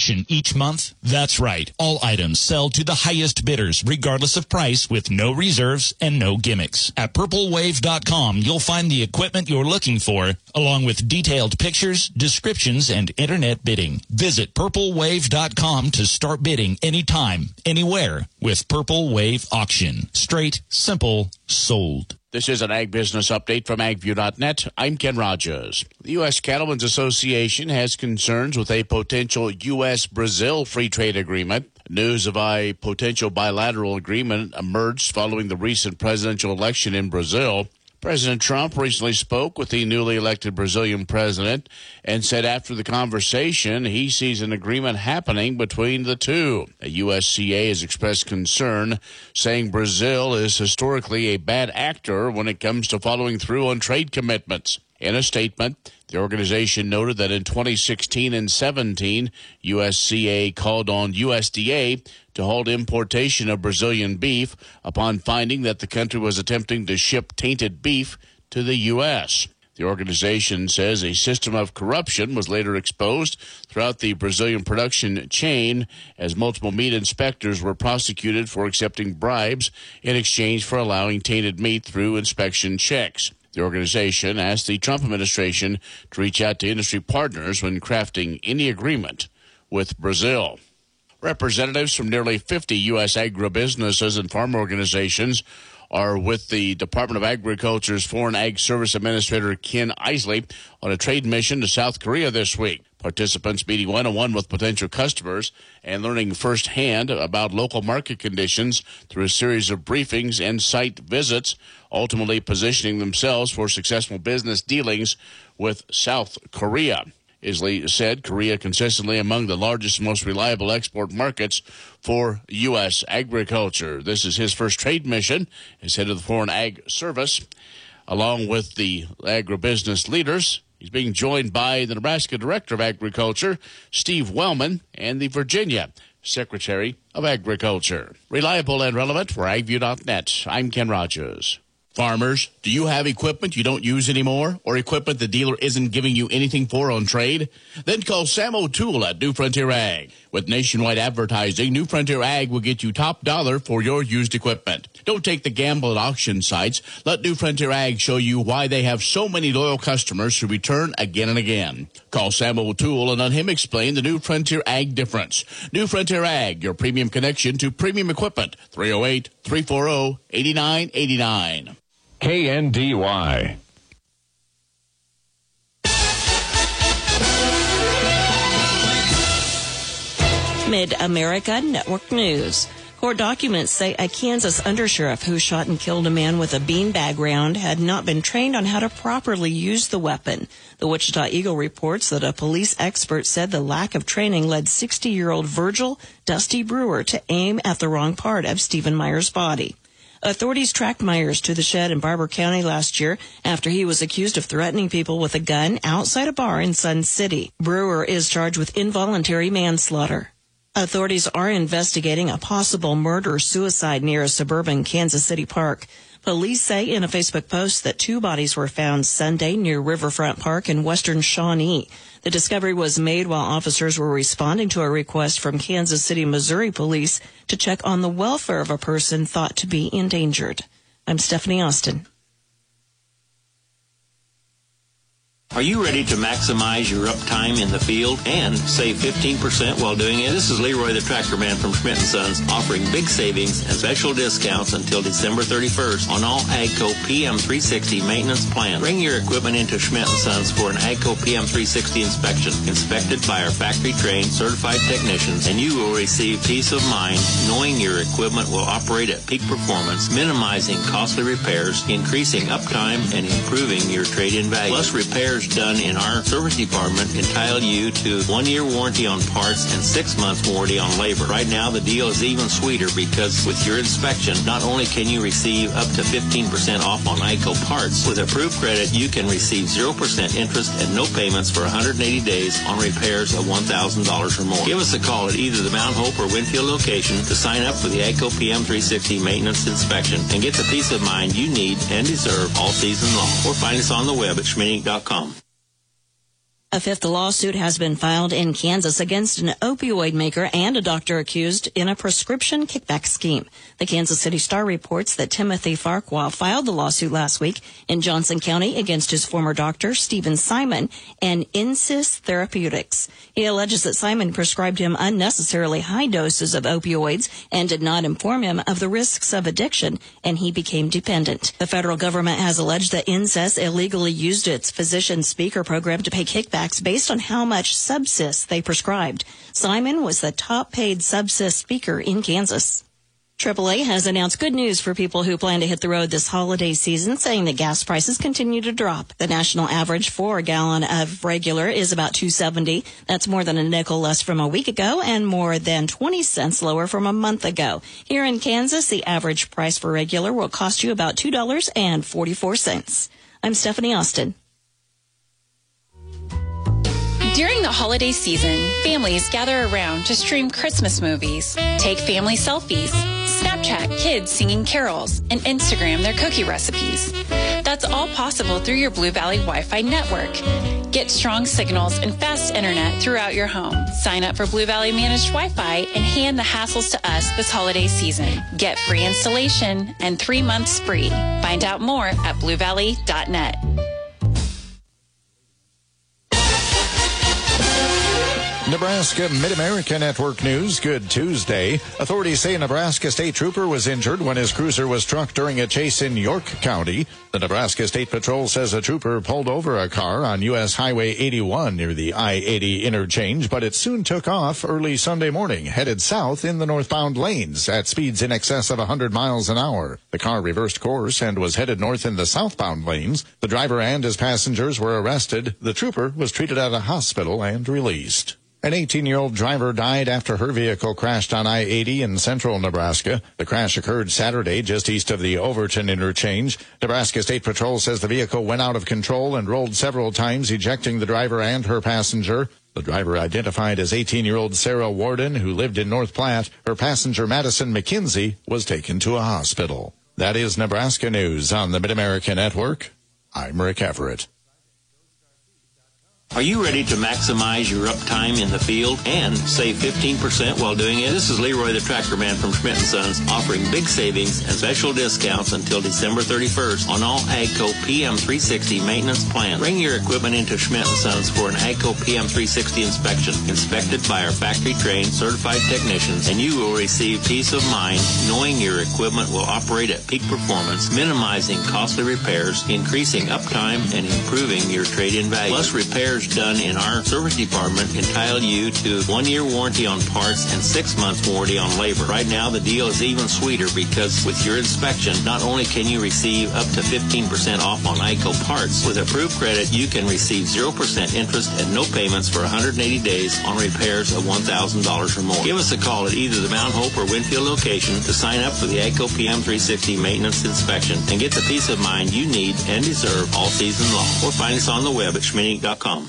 auction each month? That's right. All items sell to the highest bidders, regardless of price, with no reserves and no gimmicks. At purplewave.com, you'll find the equipment you're looking for, along with detailed pictures, descriptions, and internet bidding. Visit purplewave.com to start bidding anytime, anywhere with Purple Wave Auction. Straight, simple, sold. This is an Ag Business Update from AgView.net. I'm Ken Rogers. The U.S. Cattlemen's Association has concerns with a potential U.S.-Brazil free trade agreement. News of a potential bilateral agreement emerged following the recent presidential election in Brazil. President Trump recently spoke with the newly elected Brazilian president and said after the conversation he sees an agreement happening between the two. The USCA has expressed concern, saying Brazil is historically a bad actor when it comes to following through on trade commitments. In a statement, the organization noted that in 2016 and 17, USCA called on USDA to halt importation of Brazilian beef upon finding that the country was attempting to ship tainted beef to the U.S. The organization says a system of corruption was later exposed throughout the Brazilian production chain as multiple meat inspectors were prosecuted for accepting bribes in exchange for allowing tainted meat through inspection checks. The organization asked the Trump administration to reach out to industry partners when crafting any agreement with Brazil. Representatives from nearly 50 U.S. agribusinesses and farm organizations are with the Department of Agriculture's Foreign Ag Service Administrator Ken Isley on a trade mission to South Korea this week. Participants meeting one-on-one with potential customers and learning firsthand about local market conditions through a series of briefings and site visits, ultimately positioning themselves for successful business dealings with South Korea. Isley said Korea consistently among the largest and most reliable export markets for U.S. agriculture. This is his first trade mission as head of the Foreign Ag Service. Along with the agribusiness leaders, he's being joined by the Nebraska Director of Agriculture, Steve Wellman, and the Virginia Secretary of Agriculture. Reliable and relevant for AgView.net. I'm Ken Rogers. Farmers, do you have equipment you don't use anymore or equipment the dealer isn't giving you anything for on trade? Then call Sam O'Toole at New Frontier Ag. With nationwide advertising, New Frontier Ag will get you top dollar for your used equipment. Don't take the gamble at auction sites. Let New Frontier Ag show you why they have so many loyal customers who return again and again. Call Sam O'Toole and let him explain the New Frontier Ag difference. New Frontier Ag, your premium connection to premium equipment. 308-340-8989. KNDY. Mid-America Network News. Court documents say a Kansas undersheriff who shot and killed a man with a beanbag round had not been trained on how to properly use the weapon. The Wichita Eagle reports that a police expert said the lack of training led 60-year-old Virgil Dusty Brewer to aim at the wrong part of Stephen Myers' body. Authorities tracked Myers to the shed in Barber County last year after he was accused of threatening people with a gun outside a bar in Sun City. Brewer is charged with involuntary manslaughter. Authorities are investigating a possible murder-suicide near a suburban Kansas City park. Police say in a Facebook post that 2 bodies were found Sunday near Riverfront Park in western Shawnee. The discovery was made while officers were responding to a request from Kansas City, Missouri police to check on the welfare of a person thought to be endangered. I'm Stephanie Austin. Are you ready to maximize your uptime in the field and save 15% while doing it? This is Leroy the Tractor Man from Schmidt & Sons, offering big savings and special discounts until December 31st on all AGCO PM360 maintenance plans. Bring your equipment into Schmidt & Sons for an AGCO PM360 inspection, inspected by our factory-trained certified technicians, and you will receive peace of mind knowing your equipment will operate at peak performance, minimizing costly repairs, increasing uptime, and improving your trade-in value. Plus, repairs done in our service department entitle you to 1-year warranty on parts and 6-month warranty on labor. Right now, the deal is even sweeter because with your inspection, not only can you receive up to 15% off on AGCO parts, with approved credit, you can receive 0% interest and no payments for 180 days on repairs of $1,000 or more. Give us a call at either the Mount Hope or Winfield location to sign up for the AGCO PM360 maintenance inspection and get the peace of mind you need and deserve all season long. Or find us on the web at schmitting.com. A fifth lawsuit has been filed in Kansas against an opioid maker and a doctor accused in a prescription kickback scheme. The Kansas City Star reports that Timothy Farquhar filed the lawsuit last week in Johnson County against his former doctor, Stephen Simon, and Insys Therapeutics. He alleges that Simon prescribed him unnecessarily high doses of opioids and did not inform him of the risks of addiction, and he became dependent. The federal government has alleged that Insys illegally used its physician speaker program to pay kickbacks based on how much Subsys they prescribed. Simon was the top-paid Subsys speaker in Kansas. AAA has announced good news for people who plan to hit the road this holiday season, saying that gas prices continue to drop. The national average for a gallon of regular is about $2.70. That's more than a nickel less from a week ago and more than 20 cents lower from a month ago. Here in Kansas, the average price for regular will cost you about $2.44. I'm Stephanie Austin. During the holiday season, families gather around to stream Christmas movies, take family selfies, Snapchat kids singing carols, and Instagram their cookie recipes. That's all possible through your Blue Valley Wi-Fi network. Get strong signals and fast internet throughout your home. Sign up for Blue Valley Managed Wi-Fi and hand the hassles to us this holiday season. Get free installation and 3 months free. Find out more at bluevalley.net. Nebraska Mid-America Network News. Good Tuesday. Authorities say a Nebraska state trooper was injured when his cruiser was struck during a chase in York County. The Nebraska State Patrol says a trooper pulled over a car on U.S. Highway 81 near the I-80 interchange, but it soon took off early Sunday morning, headed south in the northbound lanes at speeds in excess of 100 miles an hour. The car reversed course and was headed north in the southbound lanes. The driver and his passengers were arrested. The trooper was treated at a hospital and released. An 18-year-old driver died after her vehicle crashed on I-80 in central Nebraska. The crash occurred Saturday just east of the Overton interchange. Nebraska State Patrol says the vehicle went out of control and rolled several times, ejecting the driver and her passenger. The driver, identified as 18-year-old Sarah Warden, who lived in North Platte. Her passenger, Madison McKinsey, was taken to a hospital. That is Nebraska News on the Mid-America Network. I'm Rick Everett. Are you ready to maximize your uptime in the field and save 15% while doing it? This is Leroy the Tractor Man from Schmidt & Sons, offering big savings and special discounts until December 31st on all AGCO PM360 maintenance plans. Bring your equipment into Schmidt & Sons for an AGCO PM360 inspection, inspected by our factory-trained certified technicians, and you will receive peace of mind knowing your equipment will operate at peak performance, minimizing costly repairs, increasing uptime, and improving your trade-in value. Plus, repairs done in our service department entitle you to 1-year warranty on parts and 6 months warranty on labor. Right now, the deal is even sweeter because with your inspection, not only can you receive up to 15% off on AGCO parts, with approved credit, you can receive 0% interest and no payments for 180 days on repairs of $1,000 or more. Give us a call at either the Mount Hope or Winfield location to sign up for the AGCO PM360 maintenance inspection and get the peace of mind you need and deserve all season long. Or find us on the web at schmittinc.com.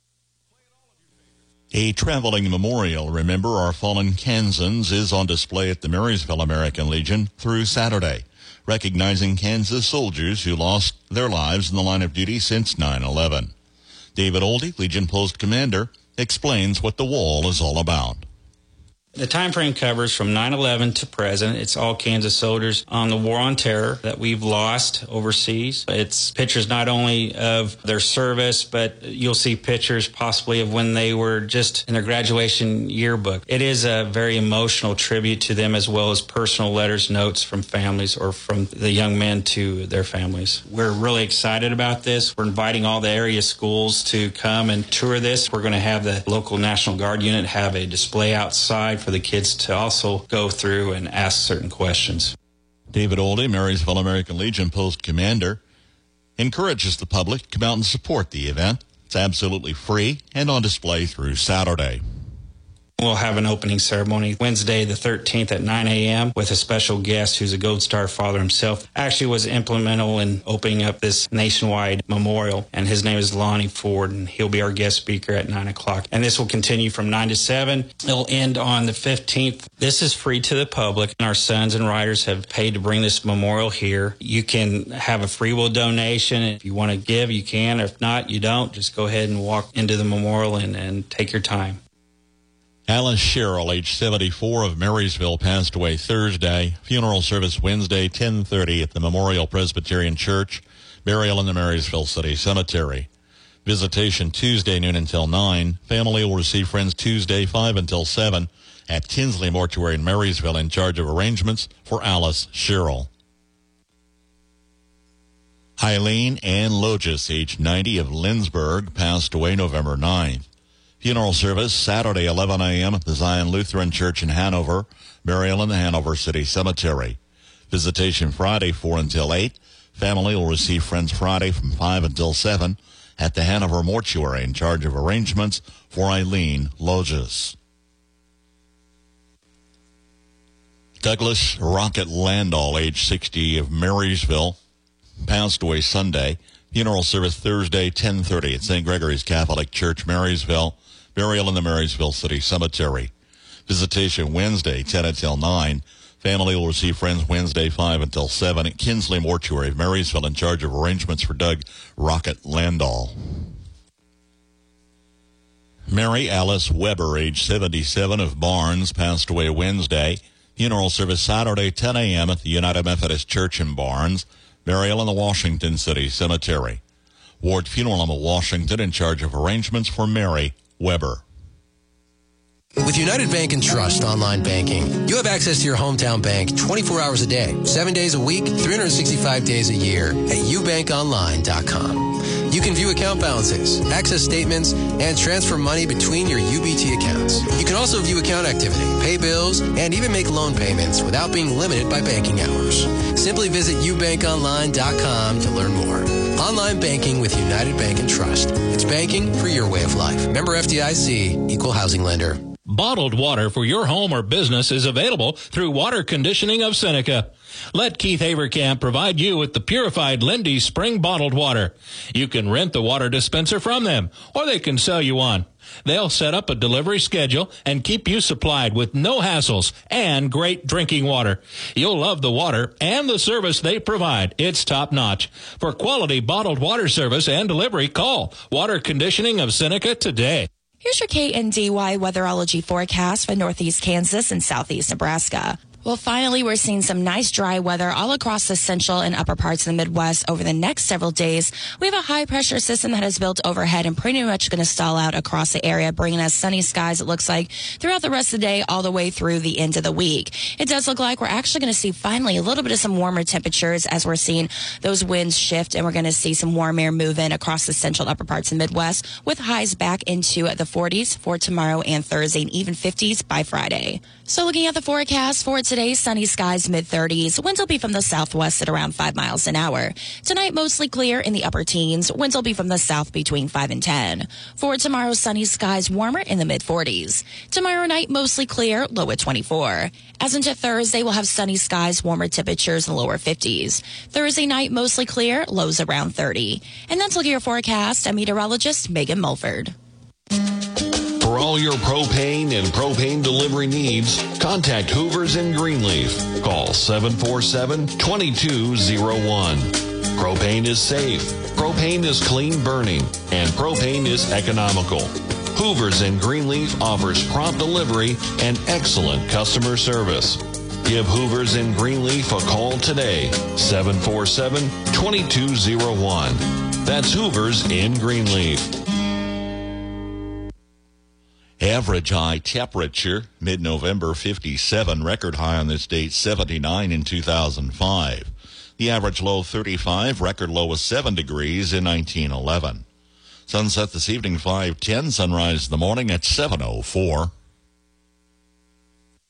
A traveling memorial, Remember Our Fallen Kansans, is on display at the Marysville American Legion through Saturday, recognizing Kansas soldiers who lost their lives in the line of duty since 9/11. David Oldie, Legion Post Commander, explains what the wall is all about. The time frame covers from 9/11 to present. It's all Kansas soldiers on the War on Terror that we've lost overseas. It's pictures not only of their service, but you'll see pictures possibly of when they were just in their graduation yearbook. It is a very emotional tribute to them, as well as personal letters, notes from families or from the young men to their families. We're really excited about this. We're inviting all the area schools to come and tour this. We're going to have the local National Guard unit have a display outside for the kids to also go through and ask certain questions. David Oldie, Marysville American Legion Post Commander, encourages the public to come out and support the event. It's absolutely free and on display through Saturday. We'll have an opening ceremony Wednesday the 13th at 9 a.m. with a special guest who's a Gold Star father himself. Actually was instrumental in opening up this nationwide memorial, and his name is Lonnie Ford, and he'll be our guest speaker at 9 o'clock. And this will continue from 9 to 7. It'll end on the 15th. This is free to the public. Our sons and riders have paid to bring this memorial here. You can have a free will donation. If you want to give, you can. If not, you don't. Just go ahead and walk into the memorial and take your time. Alice Sherrill, age 74, of Marysville, passed away Thursday. Funeral service Wednesday, 10:30 at the Memorial Presbyterian Church. Burial in the Marysville City Cemetery. Visitation Tuesday, noon until 9. Family will receive friends Tuesday, 5 until 7 at Tinsley Mortuary in Marysville, in charge of arrangements for Alice Sherrill. Eileen Ann Logis, age 90, of Lindsborg, passed away November 9th. Funeral service Saturday, 11 a.m. at the Zion Lutheran Church in Hanover. Burial in the Hanover City Cemetery. Visitation Friday, 4 until 8. Family will receive friends Friday from 5 until 7 at the Hanover Mortuary, in charge of arrangements for Eileen Logis. Douglas Rocket Landau, age 60, of Marysville, passed away Sunday. Funeral service Thursday, 10:30 at St. Gregory's Catholic Church, Marysville. Burial in the Marysville City Cemetery. Visitation Wednesday, 10 until 9. Family will receive friends Wednesday, 5 until 7 at Kinsley Mortuary of Marysville, in charge of arrangements for Doug Rocket Landau. Mary Alice Weber, age 77, of Barnes, passed away Wednesday. Funeral service Saturday, 10 a.m. at the United Methodist Church in Barnes. Burial in the Washington City Cemetery. Ward Funeral Home of Washington, in charge of arrangements for Mary Weber. With United Bank and Trust online banking, you have access to your hometown bank 24 hours a day, 7 days a week, 365 days a year at ubankonline.com. You can view account balances, access statements, and transfer money between your UBT accounts. You can also view account activity, pay bills, and even make loan payments without being limited by banking hours. Simply visit ubankonline.com to learn more. Online banking with United Bank and Trust. It's banking for your way of life. Member FDIC, Equal Housing Lender. Bottled water for your home or business is available through Water Conditioning of Seneca. Let Keith Haverkamp provide you with the purified Lindy Spring bottled water. You can rent the water dispenser from them, or they can sell you one. They'll set up a delivery schedule and keep you supplied with no hassles and great drinking water. You'll love the water and the service they provide. It's top-notch. For quality bottled water service and delivery, call Water Conditioning of Seneca today. Here's your KNDY weatherology forecast for northeast Kansas and southeast Nebraska. Well, finally, we're seeing some nice dry weather all across the central and upper parts of the Midwest over the next several days. We have a high-pressure system that has built overhead and pretty much going to stall out across the area, bringing us sunny skies, it looks like, throughout the rest of the day all the way through the end of the week. It does look like we're actually going to see finally a little bit of some warmer temperatures as we're seeing those winds shift, and we're going to see some warm air move in across the central and upper parts of the Midwest, with highs back into the 40s for tomorrow and Thursday, and even 50s by Friday. So looking at the forecast for today, sunny skies, mid-30s. Winds will be from the southwest at around 5 miles an hour. Tonight, mostly clear in the upper teens. Winds will be from the south between 5 and 10. For tomorrow, sunny skies, warmer in the mid-40s. Tomorrow night, mostly clear, low at 24. As into Thursday, we'll have sunny skies, warmer temperatures in the lower 50s. Thursday night, mostly clear, lows around 30. And that's looking at your forecast. I'm meteorologist Megan Mulford. For all your propane and propane delivery needs, contact Hoovers in Greenleaf. Call 747-2201. Propane is safe, propane is clean burning, and propane is economical. Hoovers in Greenleaf offers prompt delivery and excellent customer service. Give Hoovers in Greenleaf a call today, 747-2201. That's Hoovers in Greenleaf. Average high temperature, mid-November 57, record high on this date 79 in 2005. The average low 35, record low was 7 degrees in 1911. Sunset this evening 5:10, sunrise in the morning at 7:04.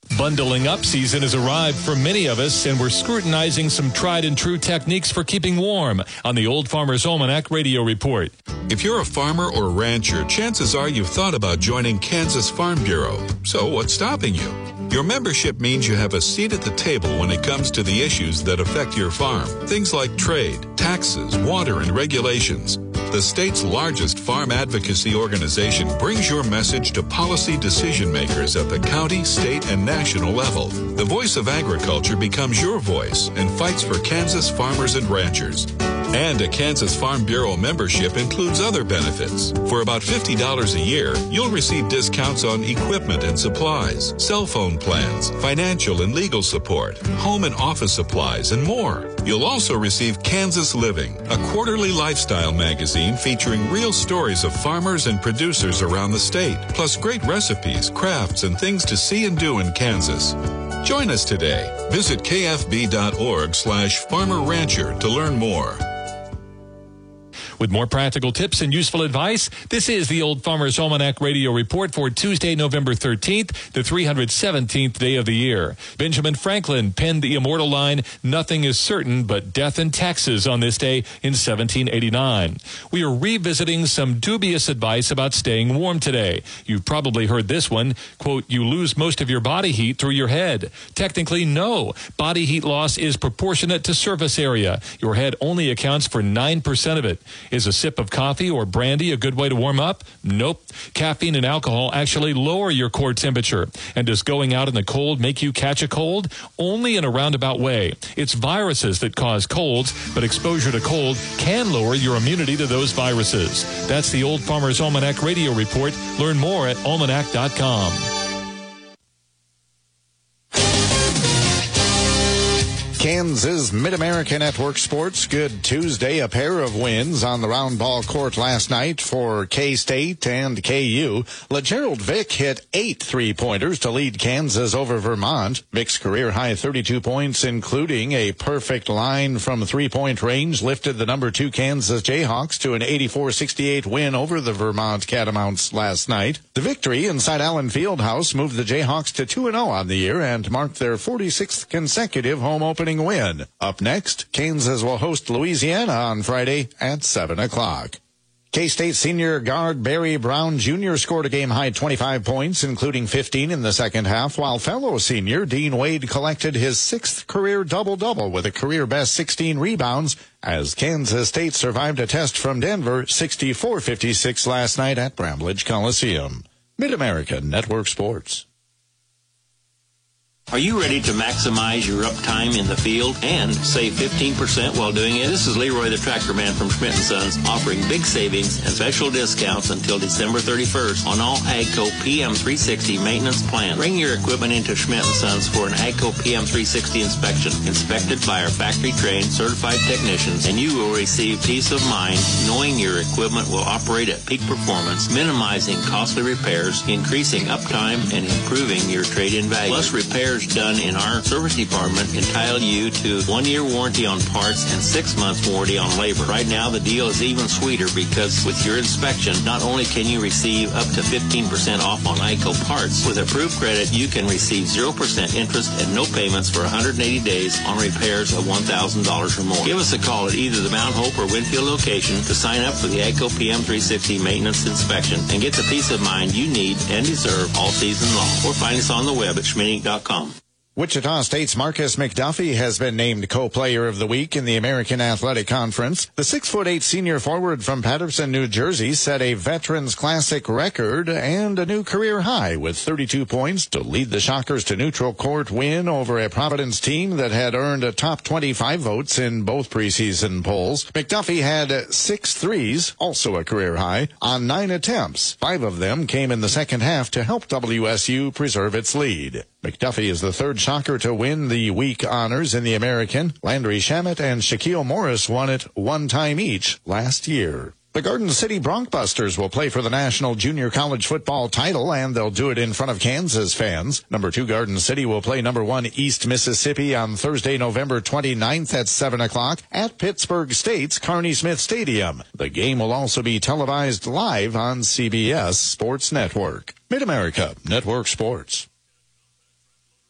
Bundling up season has arrived for many of us, and we're scrutinizing some tried and true techniques for keeping warm on the Old Farmer's Almanac Radio Report. If you're a farmer or rancher, chances are you've thought about joining Kansas Farm Bureau. So what's stopping you? Your membership means you have a seat at the table when it comes to the issues that affect your farm. Things like trade, taxes, water, and regulations. The state's largest farm advocacy organization brings your message to policy decision makers at the county, state, and national level. The voice of agriculture becomes your voice and fights for Kansas farmers and ranchers. And a Kansas Farm Bureau membership includes other benefits. For about $50 a year, you'll receive discounts on equipment and supplies, cell phone plans, financial and legal support, home and office supplies, and more. You'll also receive Kansas Living, a quarterly lifestyle magazine featuring real stories of farmers and producers around the state, plus great recipes, crafts, and things to see and do in Kansas. Join us today. Visit kfb.org/farmer-rancher to learn more. With more practical tips and useful advice, this is the Old Farmer's Almanac Radio Report for Tuesday, November 13th, the 317th day of the year. Benjamin Franklin penned the immortal line, "Nothing is certain but death and taxes," on this day in 1789. We are revisiting some dubious advice about staying warm today. You've probably heard this one, quote, "You lose most of your body heat through your head." Technically, no. Body heat loss is proportionate to surface area. Your head only accounts for 9% of it. Is a sip of coffee or brandy a good way to warm up? Nope. Caffeine and alcohol actually lower your core temperature. And does going out in the cold make you catch a cold? Only in a roundabout way. It's viruses that cause colds, but exposure to cold can lower your immunity to those viruses. That's the Old Farmer's Almanac Radio Report. Learn more at almanac.com. Kansas Mid-America Network Sports. Good Tuesday. A pair of wins on the round ball court last night for K-State and KU. LeGerald Vick hit 8 3-pointers to lead Kansas over Vermont. Vick's career-high 32 points, including a perfect line from three-point range, lifted the number 2 Kansas Jayhawks to an 84-68 win over the Vermont Catamounts last night. The victory inside Allen Fieldhouse moved the Jayhawks to 2-0 on the year and marked their 46th consecutive home opening win. Up next, Kansas will host Louisiana on Friday at 7 o'clock. K-State senior guard Barry Brown Jr. scored a game-high 25 points, including 15 in the second half, while fellow senior Dean Wade collected his 6th career double-double with a career-best 16 rebounds as Kansas State survived a test from Denver 64-56 last night at Bramlage Coliseum. Mid-America Network Sports. Are you ready to maximize your uptime in the field and save 15% while doing it? This is Leroy the Tractor Man from Schmidt & Sons, offering big savings and special discounts until December 31st on all AGCO PM360 maintenance plans. Bring your equipment into Schmidt & Sons for an AGCO PM360 inspection, inspected by our factory-trained certified technicians, and you will receive peace of mind knowing your equipment will operate at peak performance, minimizing costly repairs, increasing uptime, and improving your trade-in value. Plus, repairs done in our service department entitle you to 1-year warranty on parts and 6 months warranty on labor. Right now, the deal is even sweeter because with your inspection, not only can you receive up to 15% off on AGCO parts, with approved credit, you can receive 0% interest and no payments for 180 days on repairs of $1,000 or more. Give us a call at either the Mount Hope or Winfield location to sign up for the AGCO PM360 maintenance inspection and get the peace of mind you need and deserve all season long. Or find us on the web at schmittinc.com. Wichita State's Marcus McDuffie has been named co-player of the week in the American Athletic Conference. The 6'8" senior forward from Patterson, New Jersey, set a Veterans Classic record and a new career high with 32 points to lead the Shockers to neutral court win over a Providence team that had earned a top 25 votes in both preseason polls. McDuffie had 6 threes, also a career high, on 9 attempts. 5 of them came in the second half to help WSU preserve its lead. McDuffie is the third Shocker to win the week honors in the American. Landry Shamet and Shaquille Morris won it one time each last year. The Garden City Broncbusters will play for the National Junior College Football title, and they'll do it in front of Kansas fans. Number 2 Garden City will play number 1 East Mississippi on Thursday, November 29th at 7 o'clock at Pittsburgh State's Carney Smith Stadium. The game will also be televised live on CBS Sports Network. Mid-America Network Sports.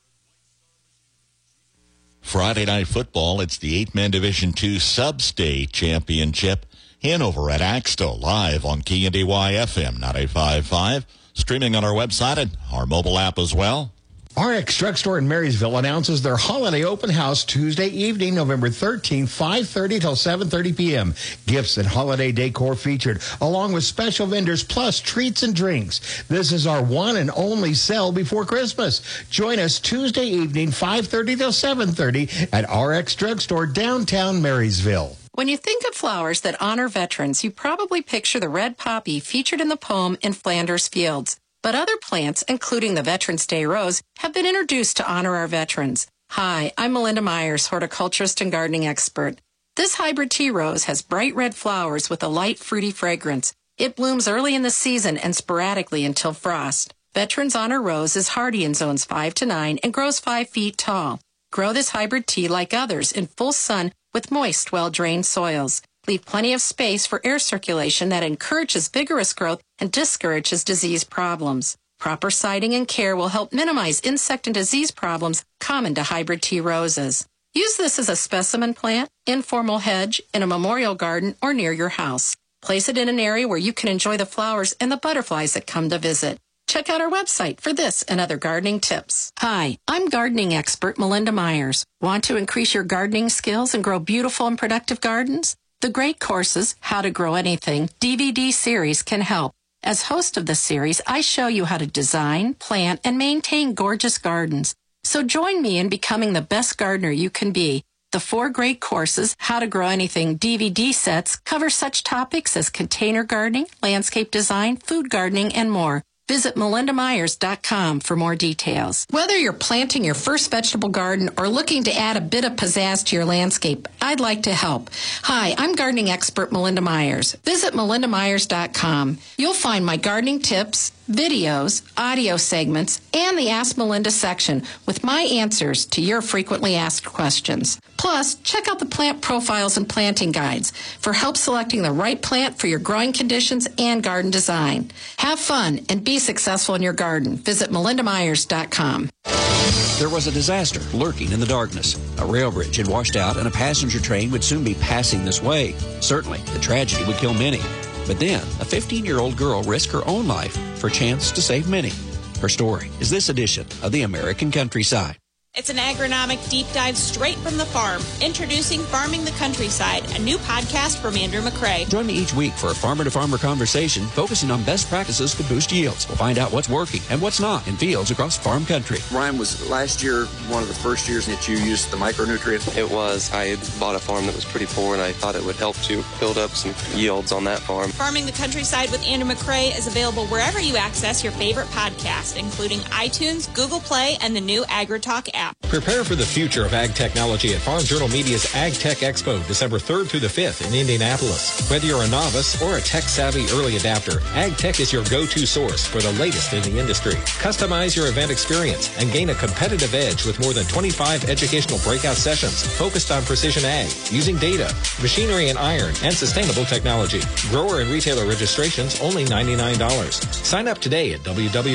Friday Night Football, it's the 8-man Division II Sub-State Championship. Hanover at Axtell, live on KNDY FM 98.5, streaming on our website and our mobile app as well. RX Drug Store in Marysville announces their holiday open house Tuesday evening, November 13th, 5:30 till 7:30 p.m. Gifts and holiday decor featured, along with special vendors plus treats and drinks. This is our one and only sale before Christmas. Join us Tuesday evening, 5:30 till 7:30 at RX Drug Store, downtown Marysville. When you think of flowers that honor veterans, you probably picture the red poppy featured in the poem In Flanders Fields. But other plants, including the Veterans Day rose, have been introduced to honor our veterans. Hi, I'm Melinda Myers, horticulturist and gardening expert. This hybrid tea rose has bright red flowers with a light fruity fragrance. It blooms early in the season and sporadically until frost. Veterans Honor Rose is hardy in zones 5 to 9 and grows 5 feet tall. Grow this hybrid tea like others in full sun with moist, well-drained soils. Leave plenty of space for air circulation that encourages vigorous growth and discourages disease problems. Proper siting and care will help minimize insect and disease problems common to hybrid tea roses. Use this as a specimen plant, informal hedge, in a memorial garden, or near your house. Place it in an area where you can enjoy the flowers and the butterflies that come to visit. Check out our website for this and other gardening tips. Hi, I'm gardening expert Melinda Myers. Want to increase your gardening skills and grow beautiful and productive gardens? The Great Courses, How to Grow Anything DVD series can help. As host of the series, I show you how to design, plant, and maintain gorgeous gardens. So join me in becoming the best gardener you can be. The 4 Great Courses, How to Grow Anything DVD sets cover such topics as container gardening, landscape design, food gardening, and more. Visit melindamyers.com for more details. Whether you're planting your first vegetable garden or looking to add a bit of pizzazz to your landscape, I'd like to help. Hi, I'm gardening expert Melinda Myers. Visit melindamyers.com. You'll find my gardening tips, videos, audio segments, and the Ask Melinda section with my answers to your frequently asked questions. Plus, check out the plant profiles and planting guides for help selecting the right plant for your growing conditions and garden design. Have fun and be successful in your garden. Visit melindamyers.com. There was a disaster lurking in the darkness. A rail bridge had washed out and a passenger train would soon be passing this way. Certainly, the tragedy would kill many. But then, a 15-year-old girl risked her own life for a chance to save many. Her story is this edition of The American Countryside. It's an agronomic deep dive straight from the farm. Introducing Farming the Countryside, a new podcast from Andrew McCrae. Join me each week for a farmer-to-farmer conversation focusing on best practices to boost yields. We'll find out what's working and what's not in fields across farm country. Ryan, was last year one of the first years that you used the micronutrients? It was. I had bought a farm that was pretty poor, and I thought it would help to build up some yields on that farm. Farming the Countryside with Andrew McCrae is available wherever you access your favorite podcast, including iTunes, Google Play, and the new AgriTalk app. Prepare for the future of ag technology at Farm Journal Media's Ag Tech Expo, December 3rd through the 5th in Indianapolis. Whether you're a novice or a tech-savvy early adapter, Ag Tech is your go-to source for the latest in the industry. Customize your event experience and gain a competitive edge with more than 25 educational breakout sessions focused on precision ag, using data, machinery and iron, and sustainable technology. Grower and retailer registrations only $99. Sign up today at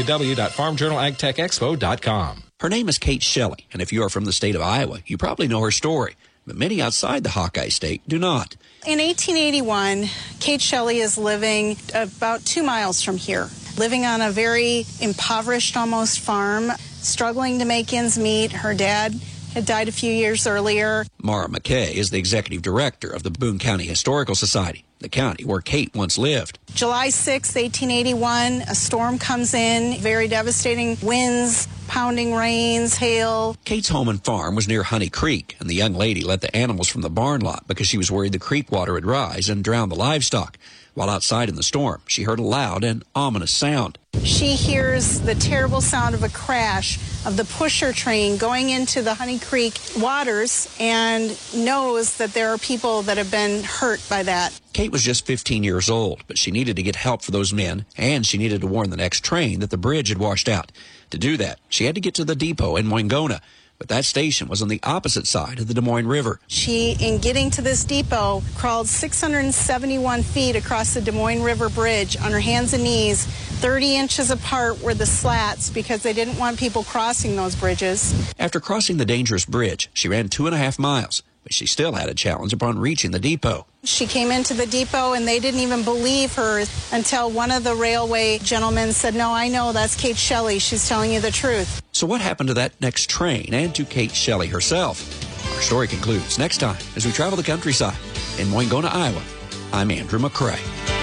www.farmjournalagtechexpo.com. Her name is Kate Shelley, and if you are from the state of Iowa, you probably know her story, but many outside the Hawkeye State do not. In 1881, Kate Shelley is living about 2 miles from here, living on a very impoverished almost farm, struggling to make ends meet. Her dad had died a few years earlier. Mara McKay is the executive director of the Boone County Historical Society, the county where Kate once lived. July 6, 1881, a storm comes in, very devastating winds, pounding rains, hail. Kate's home and farm was near Honey Creek, and the young lady let the animals from the barn lot because she was worried the creek water would rise and drown the livestock. While outside in the storm, she heard a loud and ominous sound. She hears the terrible sound of a crash of the pusher train going into the Honey Creek waters and knows that there are people that have been hurt by that. Kate was just 15 years old, but she needed to get help for those men, and she needed to warn the next train that the bridge had washed out. To do that, she had to get to the depot in Wangona, But that station was on the opposite side of the Des Moines River. She, in getting to this depot, crawled 671 feet across the Des Moines River Bridge on her hands and knees. 30 inches apart were the slats because they didn't want people crossing those bridges. After crossing the dangerous bridge, she ran 2.5 miles, but she still had a challenge upon reaching the depot. She came into the depot and they didn't even believe her until one of the railway gentlemen said, "No, I know, that's Kate Shelley. She's telling you the truth." So what happened to that next train and to Kate Shelley herself? Our story concludes next time as we travel the countryside. In Moingona, Iowa, I'm Andrew McCrae.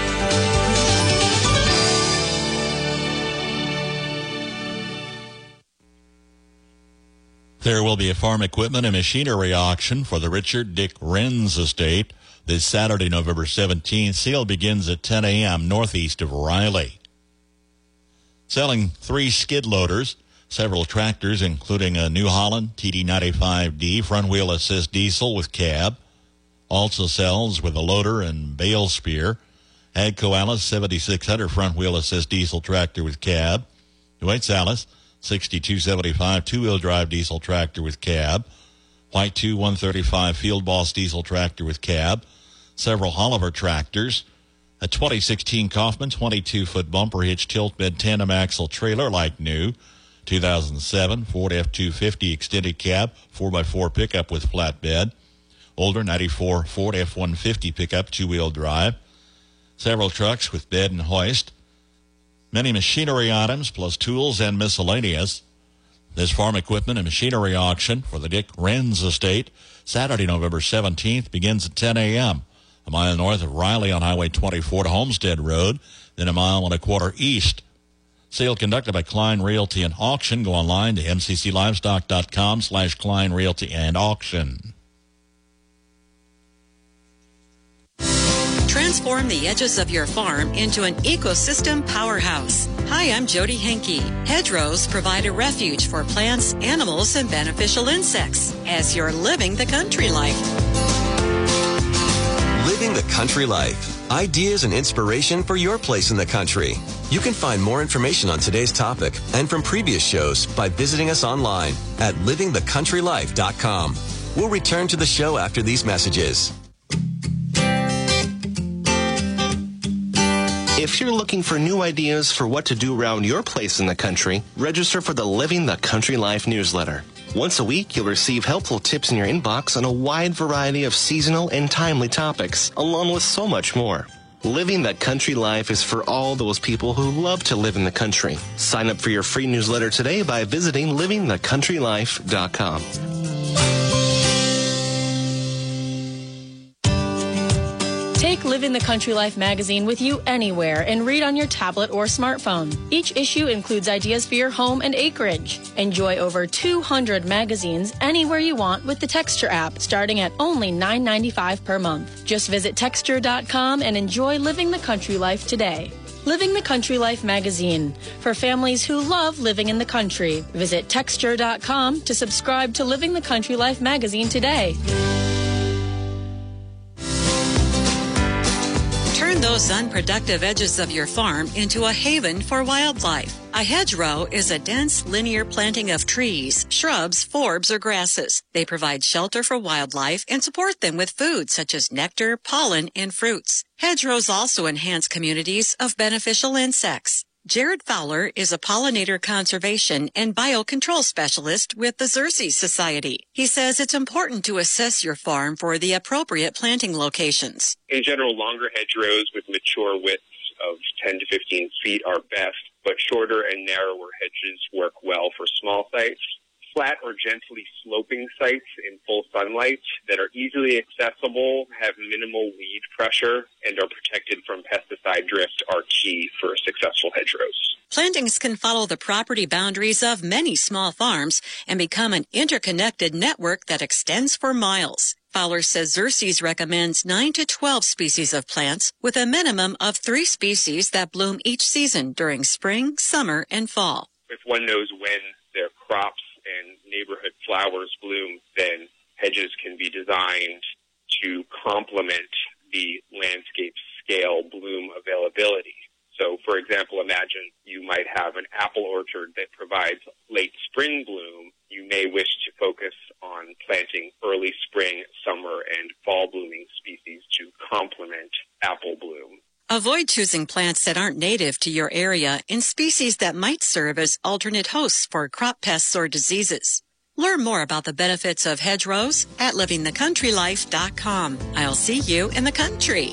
There will be a farm equipment and machinery auction for the Richard Dick Renz estate this Saturday, November 17th. Sale begins at 10 a.m. northeast of Riley. Selling 3 skid loaders, several tractors, including a New Holland TD95D front-wheel assist diesel with cab. Also sells with a loader and bale spear. Agco Alice 7600 front-wheel assist diesel tractor with cab. Dwight Alice 6275 two-wheel drive diesel tractor with cab. White 2 135 Field Boss diesel tractor with cab. Several Oliver tractors. A 2016 Kaufman 22-foot bumper hitch tilt bed tandem axle trailer like new. 2007 Ford F-250 extended cab 4x4 pickup with flatbed. Older 94 Ford F-150 pickup two-wheel drive. Several trucks with bed and hoist. Many machinery items plus tools and miscellaneous. This farm equipment and machinery auction for the Dick Renz estate, Saturday, November 17th, begins at 10 a.m. a mile north of Riley on Highway 24 to Homestead Road, then a mile and a quarter east. Sale conducted by Klein Realty and Auction. Go online to mcclivestock.com/Klein Realty and Auction. Transform the edges of your farm into an ecosystem powerhouse. Hi, I'm Jody Henke. Hedgerows provide a refuge for plants, animals, and beneficial insects as you're living the country life. Living the country life. Ideas and inspiration for your place in the country. You can find more information on today's topic and from previous shows by visiting us online at livingthecountrylife.com. We'll return to the show after these messages. If you're looking for new ideas for what to do around your place in the country, register for the Living the Country Life newsletter. Once a week, you'll receive helpful tips in your inbox on a wide variety of seasonal and timely topics, along with so much more. Living the Country Life is for all those people who love to live in the country. Sign up for your free newsletter today by visiting livingthecountrylife.com. Take Living the Country Life magazine with you anywhere and read on your tablet or smartphone. Each issue includes ideas for your home and acreage. Enjoy over 200 magazines anywhere you want with the Texture app, starting at only $9.95 per month. Just visit Texture.com and enjoy Living the Country Life today. Living the Country Life magazine, for families who love living in the country. Visit Texture.com to subscribe to Living the Country Life magazine today. Turn those unproductive edges of your farm into a haven for wildlife. A hedgerow is a dense, linear planting of trees, shrubs, forbs, or grasses. They provide shelter for wildlife and support them with food such as nectar, pollen, and fruits. Hedgerows also enhance communities of beneficial insects. Jared Fowler is a pollinator conservation and biocontrol specialist with the Xerces Society. He says it's important to assess your farm for the appropriate planting locations. In general, longer hedgerows with mature widths of 10 to 15 feet are best, but shorter and narrower hedges work well for small sites. Flat or gently sloping sites in full sunlight that are easily accessible, have minimal weed pressure, and are protected from pesticide drift are key for successful hedgerows. Plantings can follow the property boundaries of many small farms and become an interconnected network that extends for miles. Fowler says Xerces recommends 9 to 12 species of plants with a minimum of 3 species that bloom each season during spring, summer, and fall. If one knows when their crops and neighborhood flowers bloom, then hedges can be designed to complement the landscape scale bloom availability. So, for example, imagine you might have an apple orchard that provides late spring bloom. You may wish to focus Avoid choosing plants that aren't native to your area and species that might serve as alternate hosts for crop pests or diseases. Learn more about the benefits of hedgerows at livingthecountrylife.com. I'll see you in the country.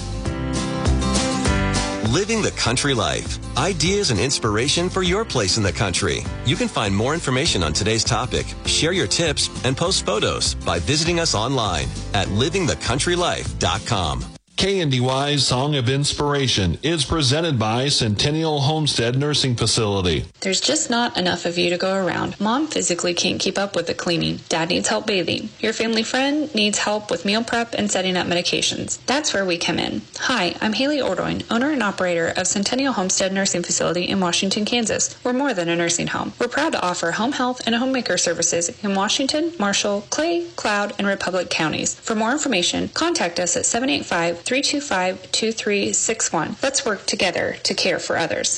Living the Country Life. Ideas and inspiration for your place in the country. You can find more information on today's topic, share your tips, and post photos by visiting us online at livingthecountrylife.com. KNDY's Song of Inspiration is presented by Centennial Homestead Nursing Facility. There's just not enough of you to go around. Mom physically can't keep up with the cleaning. Dad needs help bathing. Your family friend needs help with meal prep and setting up medications. That's where we come in. Hi, I'm Haley Ordoin, owner and operator of Centennial Homestead Nursing Facility in Washington, Kansas. We're more than a nursing home. We're proud to offer home health and homemaker services in Washington, Marshall, Clay, Cloud, and Republic counties. For more information, contact us at 785-325-2361. Let's work together to care for others.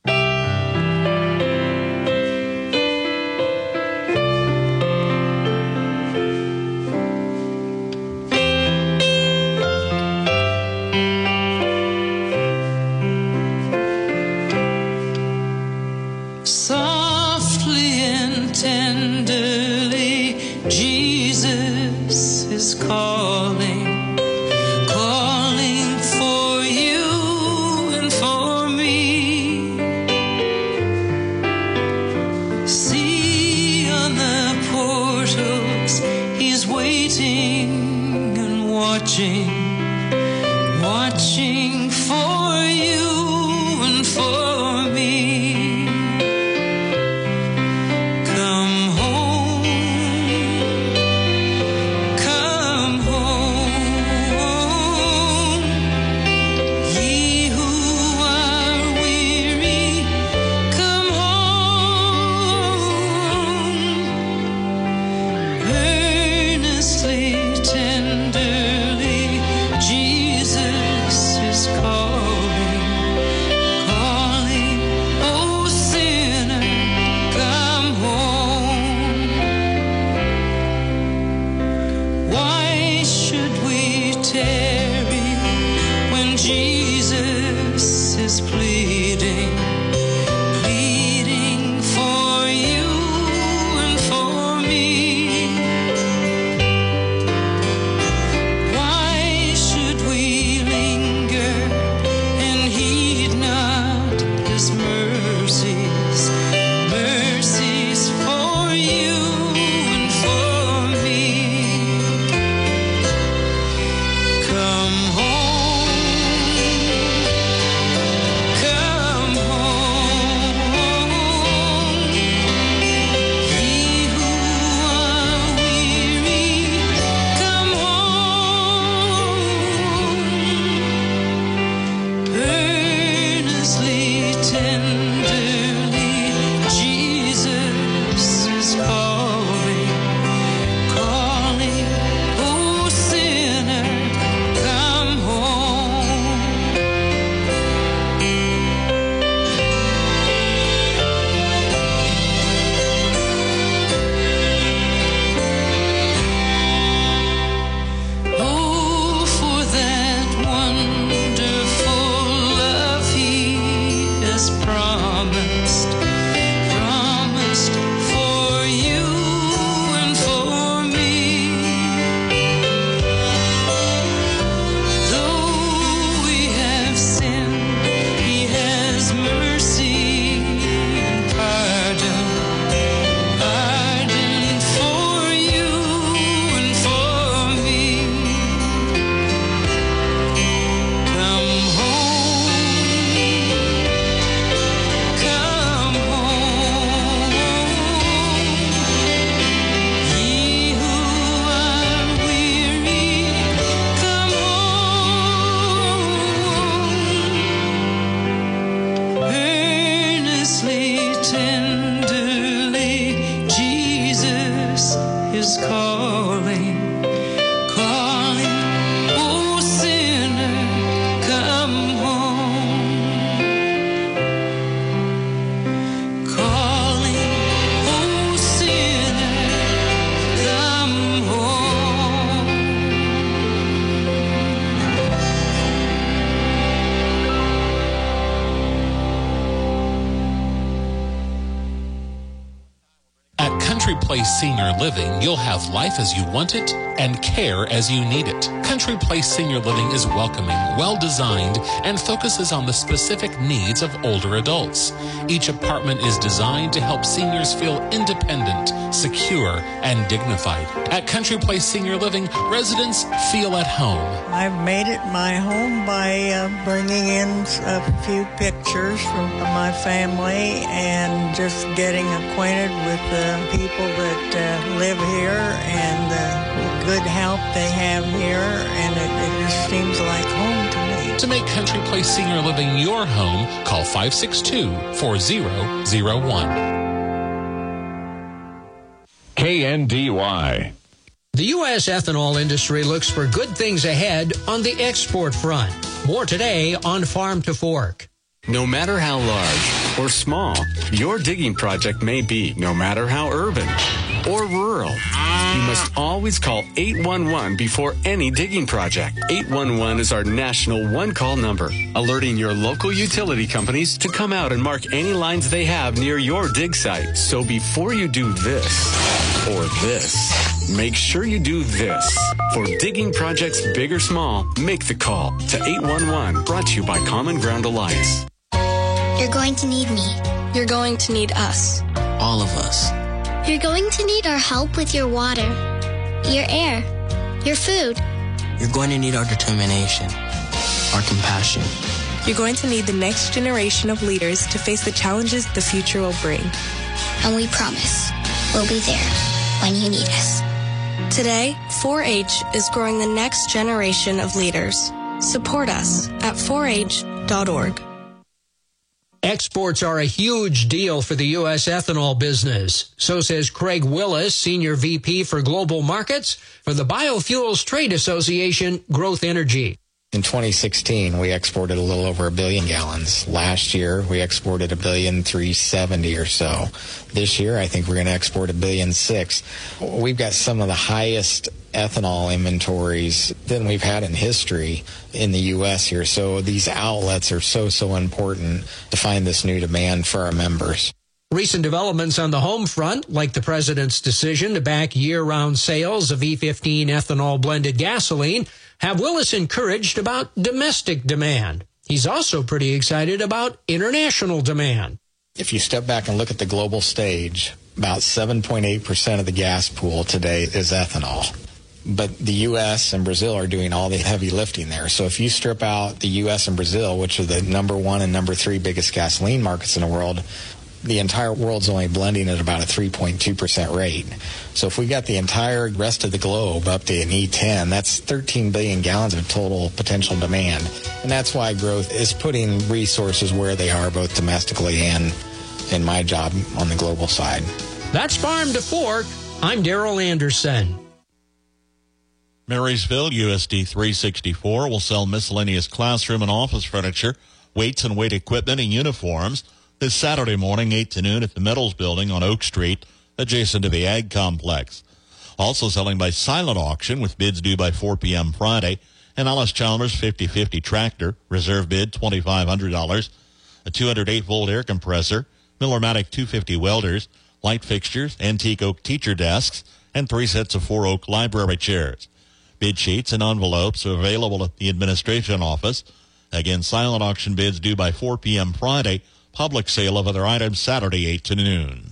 Softly and tenderly, Jesus is calling. Watching for you and for me. Come home, come home. Ye who are weary, come home. Earnestly, tenderly, Jesus is calling, calling, oh sinner, come home. Why should we tarry when Jesus is pleading, pleading for you and for me? Country Place Senior Living, you'll have life as you want it and care as you need it. Country Place Senior Living is welcoming, well-designed, and focuses on the specific needs of older adults. Each apartment is designed to help seniors feel independent, secure, and dignified. At Country Place Senior Living, residents feel at home. I've made it my home by bringing in a few pictures from my family and just getting acquainted with the people that live here and the good help they have here, and it just seems like home to me. To make Country Place Senior Living your home, call 562-4001. KNDY. The U.S. ethanol industry looks for good things ahead on the export front. More today on Farm to Fork. No matter how large or small your digging project may be, no matter how urban or rural, you must always call 811 before any digging project. 811 is our national one-call number, alerting your local utility companies to come out and mark any lines they have near your dig site. So before you do this or this, make sure you do this. For digging projects big or small, make the call to 811, brought to you by Common Ground Alliance. You're going to need me. You're going to need us. All of us. You're going to need our help with your water, your air, your food. You're going to need our determination, our compassion. You're going to need the next generation of leaders to face the challenges the future will bring. And we promise we'll be there when you need us. Today, 4-H is growing the next generation of leaders. Support us at 4h.org. Exports are a huge deal for the U.S. ethanol business. So says Craig Willis, Senior VP for Global Markets for the Biofuels Trade Association, Growth Energy. In 2016, we exported a little over 1 billion gallons. Last year, we exported 1.370 billion or so. This year, I think we're going to export 1.6 billion. We've got some of the highest ethanol inventories than we've had in history in the U.S. here. So these outlets are so important to find this new demand for our members. Recent developments on the home front, like the president's decision to back year-round sales of E15 ethanol blended gasoline, have Willis encouraged about domestic demand. He's also pretty excited about international demand. If you step back and look at the global stage, about 7.8% of the gas pool today is ethanol. But the U.S. and Brazil are doing all the heavy lifting there. So if you strip out the U.S. and Brazil, which are the number 1 and number 3 biggest gasoline markets in the world, the entire world's only blending at about a 3.2% rate. So if we got the entire rest of the globe up to an E10, that's 13 billion gallons of total potential demand. And that's why growth is putting resources where they are, both domestically and in my job on the global side. That's Farm to Fork. I'm Daryl Anderson. Marysville USD 364 will sell miscellaneous classroom and office furniture, weights and weight equipment, and uniforms this Saturday morning, 8 to noon at the Metals Building on Oak Street, adjacent to the Ag Complex. Also selling by silent auction with bids due by 4 p.m. Friday, an Ellis Chalmers 50/50 tractor, reserve bid $2,500, a 208-volt air compressor, Miller-Matic 250 welders, light fixtures, antique oak teacher desks, and 3 sets of 4 oak library chairs. Bid sheets and envelopes are available at the administration office. Again, silent auction bids due by 4 p.m. Friday. Public sale of other items Saturday, 8 to noon.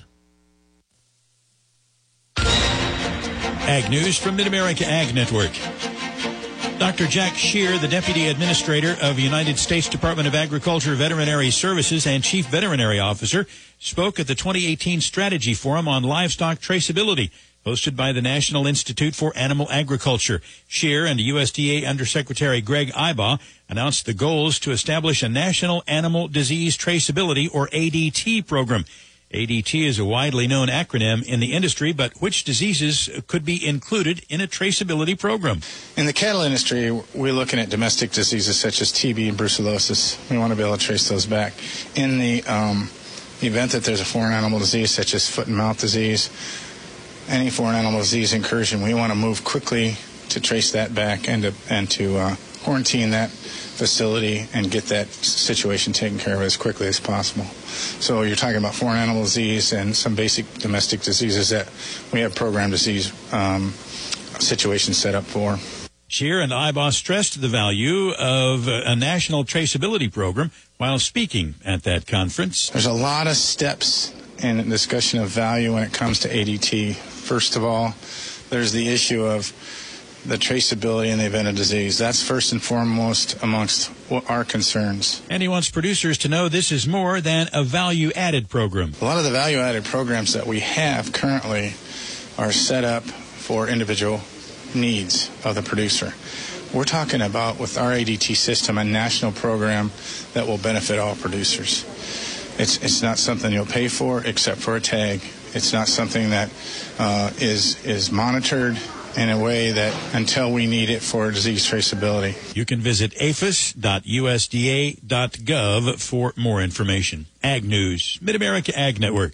Ag News from Mid-America Ag Network. Dr. Jack Shear, the Deputy Administrator of United States Department of Agriculture Veterinary Services and Chief Veterinary Officer, spoke at the 2018 Strategy Forum on Livestock Traceability, hosted by the National Institute for Animal Agriculture. Shear and USDA Undersecretary Greg Ibaugh announced the goals to establish a National Animal Disease Traceability, or ADT, program. ADT is a widely known acronym in the industry, but which diseases could be included in a traceability program? In the cattle industry, we're looking at domestic diseases such as TB and brucellosis. We want to be able to trace those back. In the event that there's a foreign animal disease such as foot and mouth disease, any foreign animal disease incursion, we want to move quickly to trace that back and to quarantine that facility and get that situation taken care of as quickly as possible. So you're talking about foreign animal disease and some basic domestic diseases that we have program disease situations set up for. Scheer and Eibos stressed the value of a national traceability program while speaking at that conference. There's a lot of steps in the discussion of value when it comes to ADT. First of all, there's the issue of the traceability in the event of disease. That's first and foremost amongst our concerns. And he wants producers to know this is more than a value-added program. A lot of the value-added programs that we have currently are set up for individual needs of the producer. We're talking about, with our ADT system, a national program that will benefit all producers. It's not something you'll pay for except for a tag. It's not something that is monitored in a way that until we need it for disease traceability. You can visit aphis.usda.gov for more information. Ag News, Mid-America Ag Network.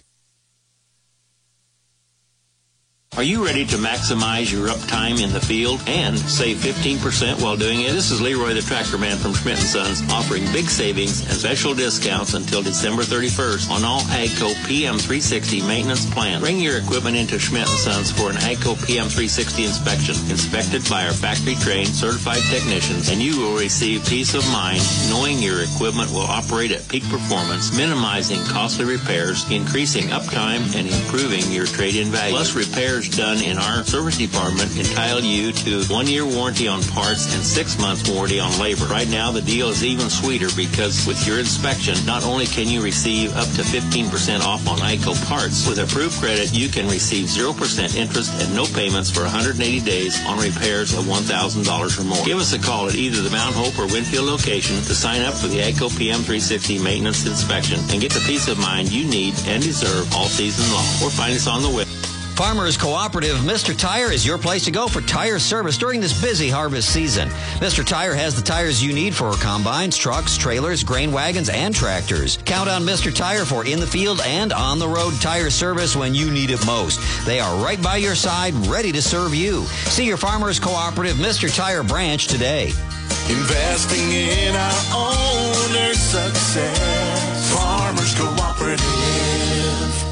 Are you ready to maximize your uptime in the field and save 15% while doing it? This is Leroy the Tractor Man from Schmidt & Sons, offering big savings and special discounts until December 31st on all AGCO PM360 maintenance plans. Bring your equipment into Schmidt & Sons for an AGCO PM360 inspection, inspected by our factory-trained certified technicians, and you will receive peace of mind knowing your equipment will operate at peak performance, minimizing costly repairs, increasing uptime, and improving your trade-in value. Plus, repairs done in our service department entitle you to 1-year warranty on parts and 6 months warranty on labor. Right now, the deal is even sweeter because with your inspection, not only can you receive up to 15% off on AGCO parts, with approved credit, you can receive 0% interest and no payments for 180 days on repairs of $1,000 or more. Give us a call at either the Mount Hope or Winfield location to sign up for the AGCO PM360 maintenance inspection and get the peace of mind you need and deserve all season long. Or find us on the web. Farmers Cooperative Mr. Tire is your place to go for tire service during this busy harvest season. Mr. Tire has the tires you need for combines, trucks, trailers, grain wagons, and tractors. Count on Mr. Tire for in-the-field and on-the-road tire service when you need it most. They are right by your side, ready to serve you. See your Farmers Cooperative Mr. Tire branch today. Investing in our owner's success. Farmers Cooperative.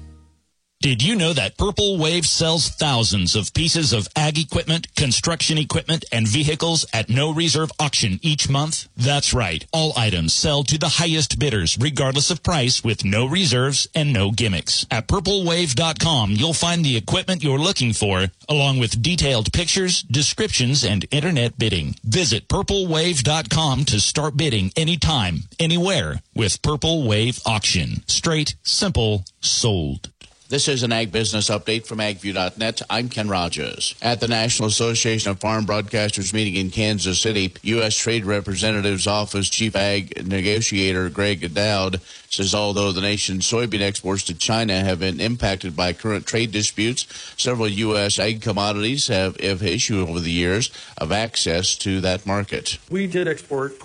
Did you know that Purple Wave sells thousands of pieces of ag equipment, construction equipment, and vehicles at no reserve auction each month? That's right. All items sell to the highest bidders, regardless of price, with no reserves and no gimmicks. At purplewave.com, you'll find the equipment you're looking for, along with detailed pictures, descriptions, and internet bidding. Visit purplewave.com to start bidding anytime, anywhere with Purple Wave Auction. Straight, simple, sold. This is an Ag Business Update from AgView.net. I'm Ken Rogers. At the National Association of Farm Broadcasters meeting in Kansas City, U.S. Trade Representative's Office Chief Ag Negotiator Greg Dowd says although the nation's soybean exports to China have been impacted by current trade disputes, several U.S. ag commodities have issue over the years of access to that market. We did export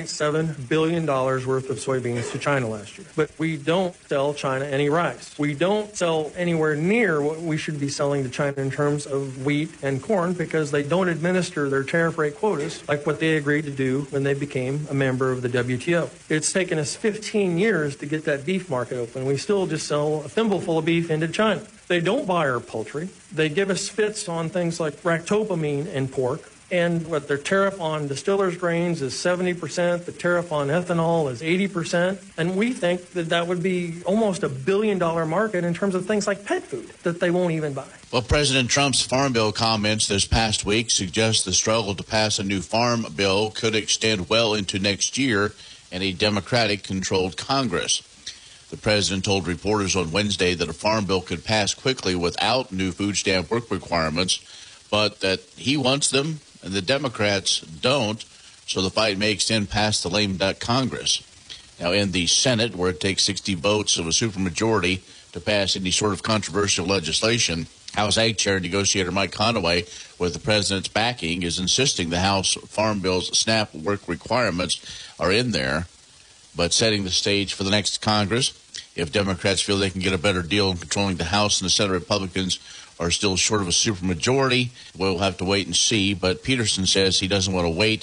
$12.7 billion worth of soybeans to China last year, but we don't sell China any rice. We don't sell anywhere near what we should be selling to China in terms of wheat and corn because they don't administer their tariff rate quotas like what they agreed to do when they became a member of the WTO. It's taken us 15 years to get that beef market open. We still just sell a thimbleful of beef into China. They don't buy our poultry. They give us fits on things like ractopamine and pork. And what their tariff on distillers' grains is 70%, the tariff on ethanol is 80%. And we think that that would be almost $1 billion market in terms of things like pet food that they won't even buy. Well, President Trump's Farm Bill comments this past week suggest the struggle to pass a new farm bill could extend well into next year in a Democratic-controlled Congress. The president told reporters on Wednesday that a farm bill could pass quickly without new food stamp work requirements, but that he wants them and the Democrats don't, so the fight may extend past the lame duck Congress. Now, in the Senate, where it takes 60 votes of a supermajority to pass any sort of controversial legislation, House Ag Chair Negotiator Mike Conaway, with the president's backing, is insisting the House Farm Bill's SNAP work requirements are in there, but setting the stage for the next Congress. If Democrats feel they can get a better deal in controlling the House and the Senate, Republicans are still short of a supermajority. We'll have to wait and see. But Peterson says he doesn't want to wait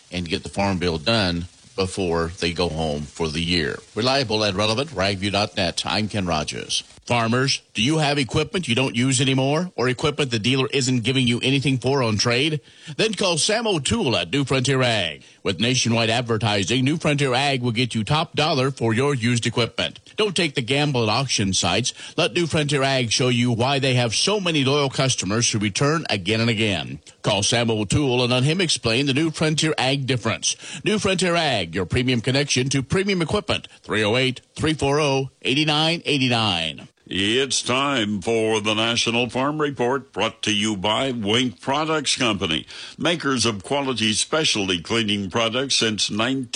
and get the farm bill done before they go home for the year. Reliable and relevant, ragview.net. I'm Ken Rogers. Farmers, do you have equipment you don't use anymore, or equipment the dealer isn't giving you anything for on trade? Then call Sam O'Toole at New Frontier Ag. With nationwide advertising, New Frontier Ag will get you top dollar for your used equipment. Don't take the gamble at auction sites. Let New Frontier Ag show you why they have so many loyal customers who return again and again. Call Sam O'Toole and let him explain the New Frontier Ag difference. New Frontier Ag, your premium connection to premium equipment. 308-340-8989. It's time for the National Farm Report, brought to you by Wink Products Company, makers of quality specialty cleaning products since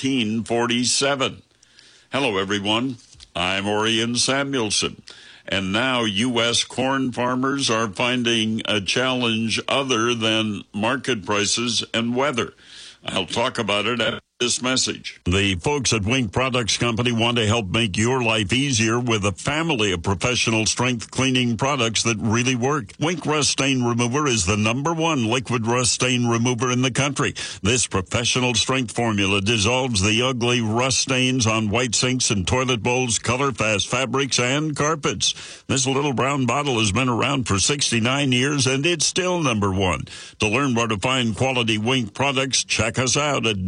1947. Hello, everyone. I'm Orion Samuelson. And now U.S. corn farmers are finding a challenge other than market prices and weather. I'll talk about it after this message. The folks at Wink Products Company want to help make your life easier with a family of professional strength cleaning products that really work. Wink Rust Stain Remover is the #1 liquid rust stain remover in the country. This professional strength formula dissolves the ugly rust stains on white sinks and toilet bowls, color-fast fabrics, and carpets. This little brown bottle has been around for 69 years, and it's still #1. To learn where to find quality Wink products, check us out at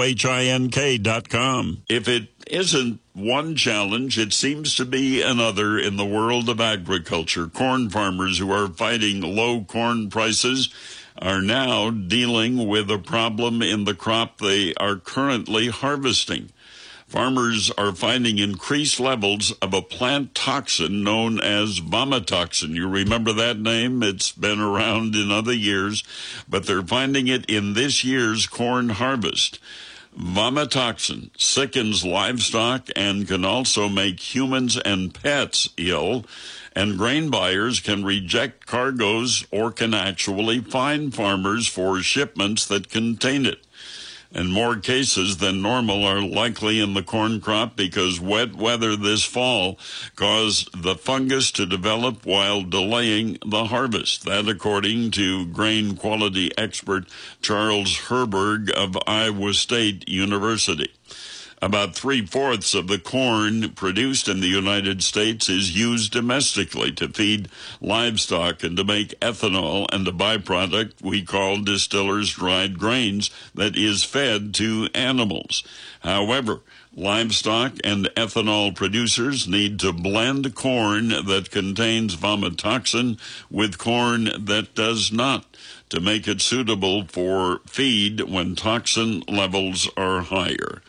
WHINK.com. If it isn't one challenge, it seems to be another in the world of agriculture. Corn farmers who are fighting low corn prices are now dealing with a problem in the crop they are currently harvesting. Farmers are finding increased levels of a plant toxin known as vomitoxin. You remember that name? It's been around in other years, but they're finding it in this year's corn harvest. Vomitoxin sickens livestock and can also make humans and pets ill, and grain buyers can reject cargoes or can actually fine farmers for shipments that contain it. And more cases than normal are likely in the corn crop because wet weather this fall caused the fungus to develop while delaying the harvest. That according to grain quality expert Charles Herberg of Iowa State University. About 3/4 of the corn produced in the United States is used domestically to feed livestock and to make ethanol and a byproduct we call distillers' dried grains that is fed to animals. However, livestock and ethanol producers need to blend corn that contains vomitoxin with corn that does not to make it suitable for feed when toxin levels are higher.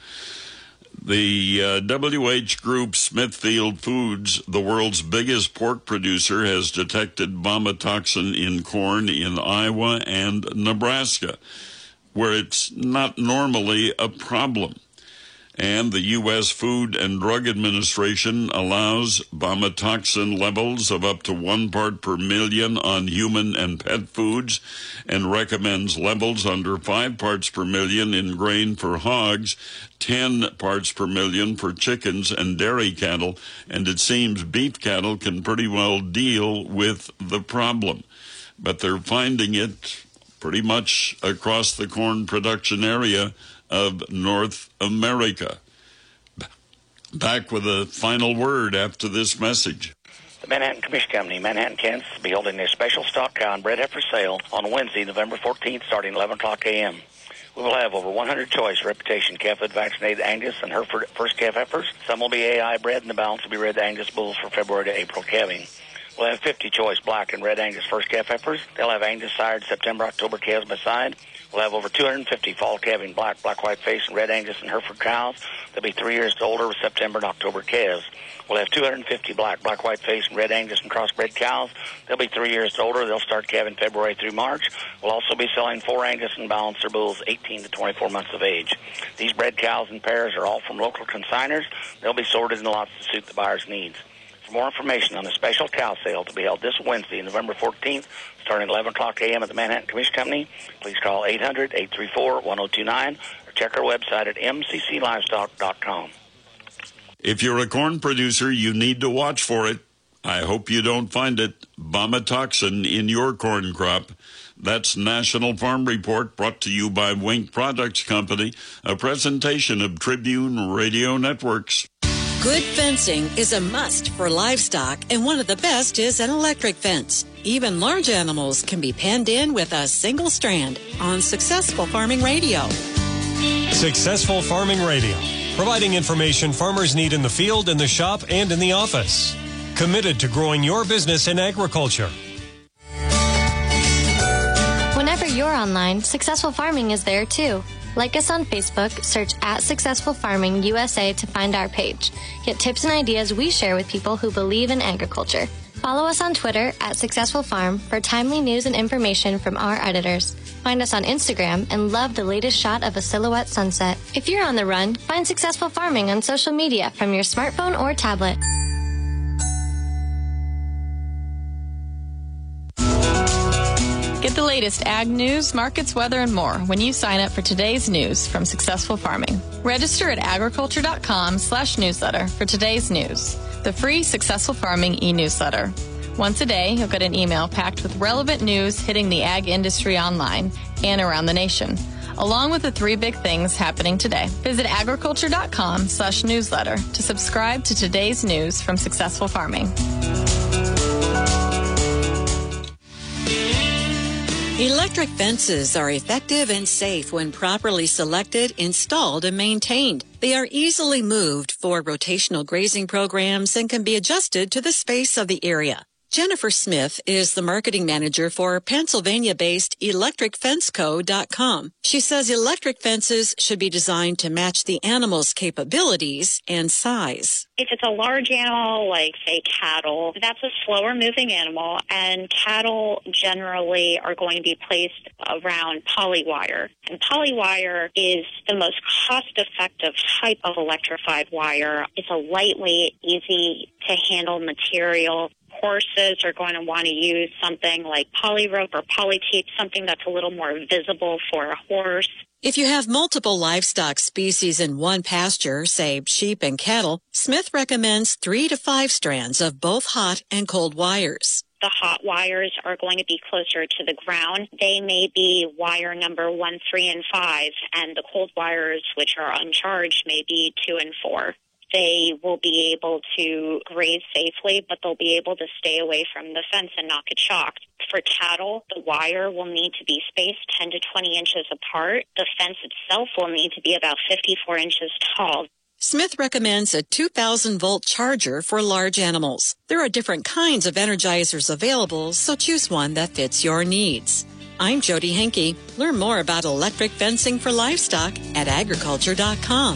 The WH Group Smithfield Foods, the world's biggest pork producer, has detected vomitoxin in corn in Iowa and Nebraska, where it's not normally a problem. And the U.S. Food and Drug Administration allows vomitoxin levels of up to 1 part per million on human and pet foods and recommends levels under 5 parts per million in grain for hogs, 10 parts per million for chickens and dairy cattle, and it seems beef cattle can pretty well deal with the problem. But they're finding it pretty much across the corn production area of North America. Back with a final word after this message. The Manhattan Commission Company, Manhattan, Kansas, will be holding a special stock cow and bred heifer sale on Wednesday, November 14th, starting 11 o'clock a.m. We will have over 100 choice reputation calf-fed vaccinated Angus and Hereford first calf heifers. Some will be AI bred, and the balance will be red Angus bulls for February to April calving. We'll have 50 choice black and red Angus first calf heifers. They'll have Angus sired September, October calves by side. We'll have over 250 fall calving black, white face, and red Angus and Hereford cows. They'll be 3 years older with September and October calves. We'll have 250 black, white face, and red Angus and crossbred cows. They'll be 3 years older. They'll start calving February through March. We'll also be selling 4 Angus and balancer bulls 18 to 24 months of age. These bred cows and pairs are all from local consigners. They'll be sorted in lots to suit the buyer's needs. For more information on the special cow sale to be held this Wednesday, November 14th, starting at 11 o'clock a.m. at the Manhattan Commission Company, please call 800-834-1029 or check our website at mcclivestock.com. If you're a corn producer, you need to watch for it. I hope you don't find it, vomitoxin, in your corn crop. That's National Farm Report, brought to you by Wink Products Company, a presentation of Tribune Radio Networks. Good fencing is a must for livestock, and one of the best is an electric fence. Even large animals can be penned in with a single strand on Successful Farming Radio. Successful Farming Radio, providing information farmers need in the field, in the shop, and in the office. Committed to growing your business in agriculture. Whenever you're online, Successful Farming is there too. Like us on Facebook, search at Successful Farming USA to find our page. Get tips and ideas we share with people who believe in agriculture. Follow us on Twitter at Successful Farm for timely news and information from our editors. Find us on Instagram and love the latest shot of a silhouette sunset. If you're on the run, find Successful Farming on social media from your smartphone or tablet. Get the latest ag news, markets, weather, and more when you sign up for today's news from Successful Farming. Register at agriculture.com/newsletter for today's news, the free Successful Farming e-newsletter. Once a day, you'll get an email packed with relevant news hitting the ag industry online and around the nation, along with the 3 big things happening today. Visit agriculture.com/newsletter to subscribe to today's news from Successful Farming. Electric fences are effective and safe when properly selected, installed, and maintained. They are easily moved for rotational grazing programs and can be adjusted to the space of the area. Jennifer Smith is the marketing manager for Pennsylvania-based ElectricFenceCo.com. She says electric fences should be designed to match the animal's capabilities and size. If it's a large animal, like, say, cattle, that's a slower moving animal, and cattle generally are going to be placed around polywire. And polywire is the most cost-effective type of electrified wire. It's a lightweight, easy-to-handle material. Horses are going to want to use something like polyrope or polytape, something that's a little more visible for a horse. If you have multiple livestock species in one pasture, say sheep and cattle, Smith recommends 3 to 5 strands of both hot and cold wires. The hot wires are going to be closer to the ground. They may be wire number 1, 3, and 5, and the cold wires, which are uncharged, may be 2 and 4. They will be able to graze safely, but they'll be able to stay away from the fence and not get shocked. For cattle, the wire will need to be spaced 10 to 20 inches apart. The fence itself will need to be about 54 inches tall. Smith recommends a 2,000-volt charger for large animals. There are different kinds of energizers available, so choose one that fits your needs. I'm Jody Henke. Learn more about electric fencing for livestock at agriculture.com.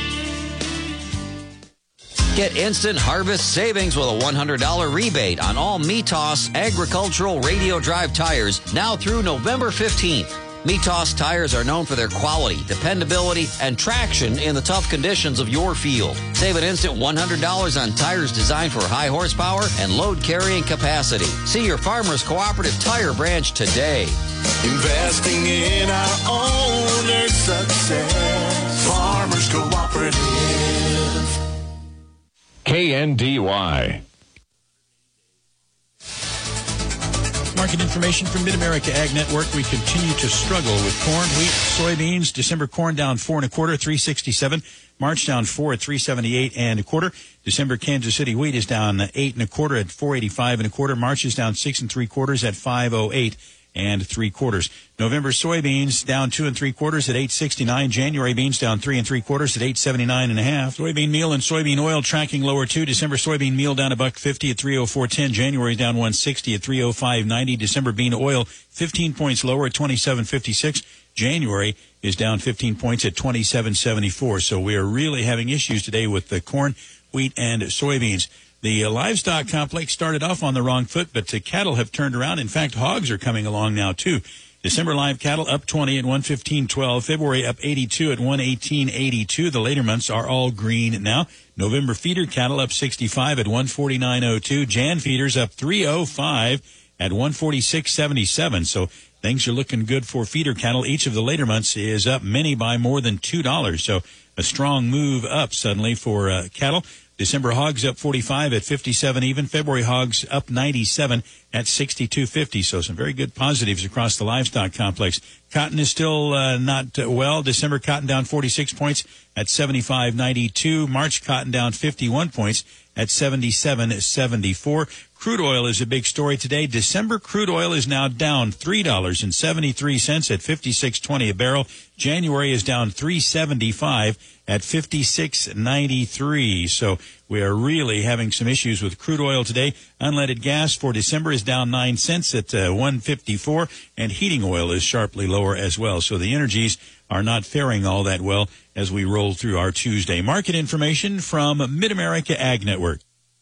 Get instant harvest savings with a $100 rebate on all Mitas agricultural radio drive tires now through November 15th. Mitas tires are known for their quality, dependability, and traction in the tough conditions of your field. Save an instant $100 on tires designed for high horsepower and load carrying capacity. See your Farmers Cooperative Tire branch today. Investing in our owner's success. Farmers Cooperative. KNDY. Market information from Mid-America Ag Network. We continue to struggle with corn, wheat, soybeans. December corn down 4 1/4, 367. March down 4 at 378 1/4. December Kansas City wheat is down 8 1/4 at 485 1/4. March is down 6 3/4 at 508 3/4. November soybeans down 2 3/4 at 869. January beans down 3 3/4 at 879 1/2. Soybean meal and soybean oil tracking lower too. December soybean meal down $1.50 at 304.10. January down $1.60 at 305.90. December bean oil 15 points lower at 27.56. January is down 15 points at 27.74. So we are really having issues today with the corn, wheat, and soybeans. The livestock complex started off on the wrong foot, but the cattle have turned around. In fact, hogs are coming along now, too. December live cattle up 20 at 115.12. February up 82 at 118.82. The later months are all green now. November feeder cattle up 65 at 149.02. Jan feeders up 305 at 146.77. So things are looking good for feeder cattle. Each of the later months is up, many by more than $2. So a strong move up suddenly for cattle. December hogs up 45 at 57 even. February hogs up 97 at 62.50. So some very good positives across the livestock complex. Cotton is still not well. December cotton down 46 points at 75.92. March cotton down 51 points at 77.74. Crude oil is a big story today. December crude oil is now down $3.73 at 56.20 a barrel. January is down $3.75 at 56.93. So we are really having some issues with crude oil today. Unleaded gas for December is down 9 cents at 1.54, and heating oil is sharply lower as well. So the energies are not faring all that well as we roll through our Tuesday. Market information from Mid-America Ag Network.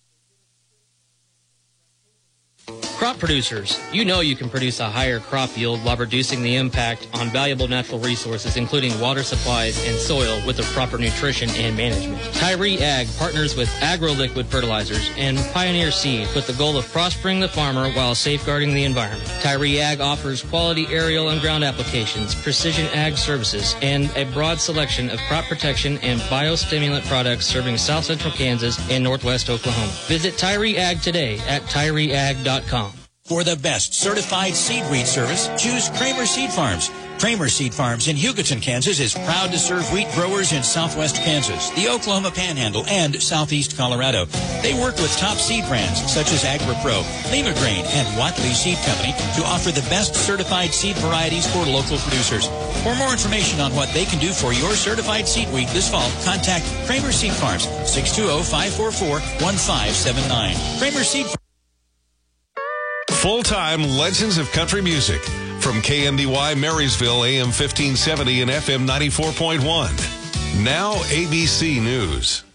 Crop producers, you know you can produce a higher crop yield while reducing the impact on valuable natural resources, including water supplies and soil, with the proper nutrition and management. Tyree Ag partners with AgroLiquid Fertilizers and Pioneer Seed with the goal of prospering the farmer while safeguarding the environment. Tyree Ag offers quality aerial and ground applications, precision ag services, and a broad selection of crop protection and biostimulant products serving South Central Kansas and Northwest Oklahoma. Visit Tyree Ag today at tyreeag.com. For the best certified seed wheat service, choose Kramer Seed Farms. Kramer Seed Farms in Hugoton, Kansas is proud to serve wheat growers in southwest Kansas, the Oklahoma Panhandle, and southeast Colorado. They work with top seed brands such as AgriPro, Lima Grain, and Watley Seed Company to offer the best certified seed varieties for local producers. For more information on what they can do for your certified seed wheat this fall, contact Kramer Seed Farms, 620-544-1579. Kramer Seed Farms. Full-time legends of country music from KNDY Marysville, AM 1570 and FM 94.1. Now ABC News.